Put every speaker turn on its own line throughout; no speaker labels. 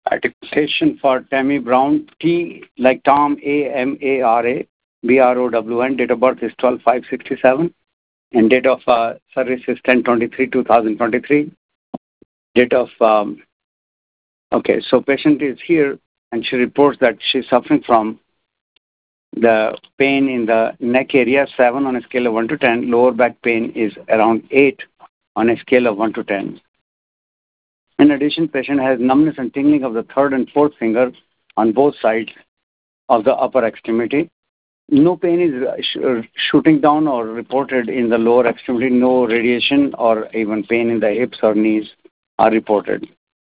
Identification for Tammy Brown, T like Tom, A-M-A-R-A, B-R-O-W-N. Date of birth is 12/5/67. And date of service is 10/23/2023. Date of, okay, so patient is here and she reports that she's suffering from the pain in the neck area, 7 on a scale of 1 to 10. Lower back pain is around 8 on a scale of 1 to 10. In addition, patient has numbness and tingling of the third and fourth finger on both sides of the upper extremity. No pain is shooting down or reported in the lower extremity. No radiation or even pain in the hips or knees are reported.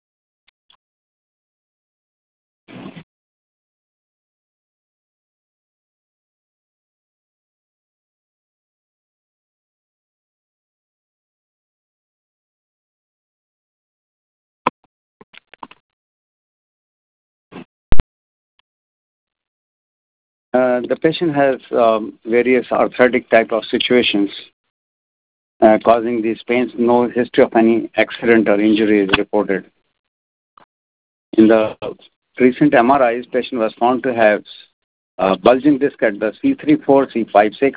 The patient has various arthritic type of situations causing these pains. No history of any accident or injury is reported. In the recent MRIs, patient was found to have bulging disc at the C3-4, C5-6,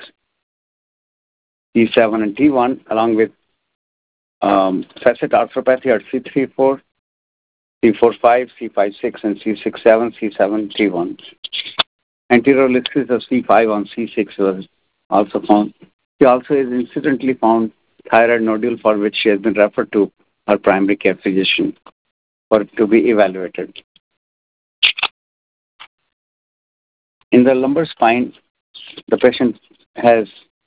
C7, and T1, along with facet arthropathy at C3-4, C4-5, C5-6, and C6-7, C7, T1. Anterior listis of C5 on C6 was also found. She also is incidentally found thyroid nodule, for which she has been referred to her primary care physician for to be evaluated. In the lumbar spine, the patient has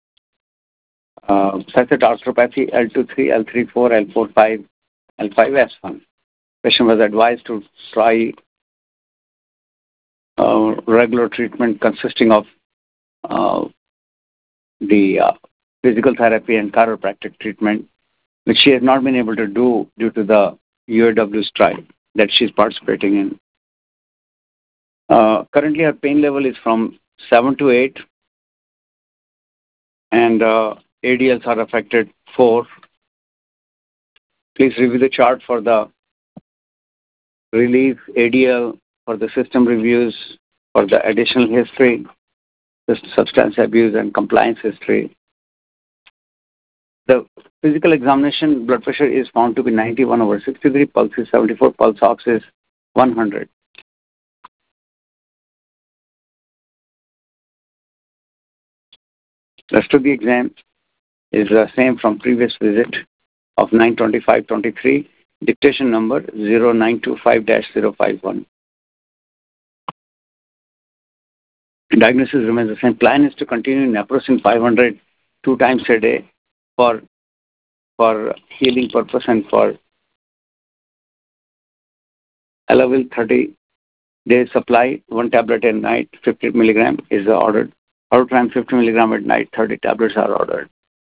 facet arthropathy L2-3, L3-4, L4-5, L5-S1. Patient was advised to try regular treatment consisting of the physical therapy and chiropractic treatment, which she has not been able to do due to the UAW strike that she's participating in. Currently, her pain level is from 7 to 8, and ADLs are affected 4. Please review the chart for the relief, ADL, for the system reviews, for the additional history, the substance abuse and compliance history. The physical examination blood pressure is found to be 91/63, pulse is 74, pulse ox is 100. Rest of the exam is the same from previous visit of 9/25/23, dictation number 0925-051. Diagnosis remains the same. Plan is to continue naproxen 500 2 times a day for healing purpose, and for Elavil 30-day supply, 1 tablet at night, 50 milligram is ordered. Outram 50 milligram at night, 30 tablets are ordered.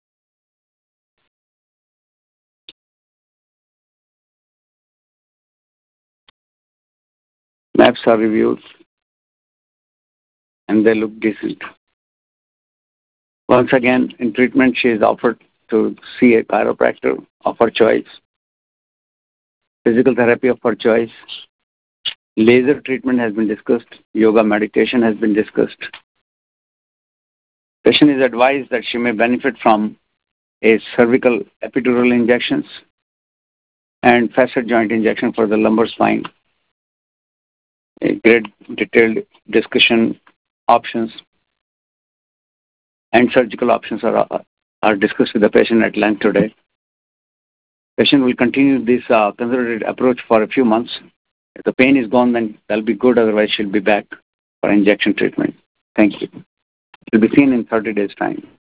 Maps are reviewed and they look decent. Once again, in treatment, she is offered to see a chiropractor of her choice, physical therapy of her choice, laser treatment has been discussed, yoga meditation has been discussed. Patient is advised that she may benefit from a cervical epidural injections and facet joint injection for the lumbar spine. A great detailed discussion options and surgical options are discussed with the patient at length today. Patient will continue this conservative approach for a few months. If the pain is gone, then that'll be good. Otherwise, she'll be back for injection treatment. Thank you. She'll be seen in 30 days' time.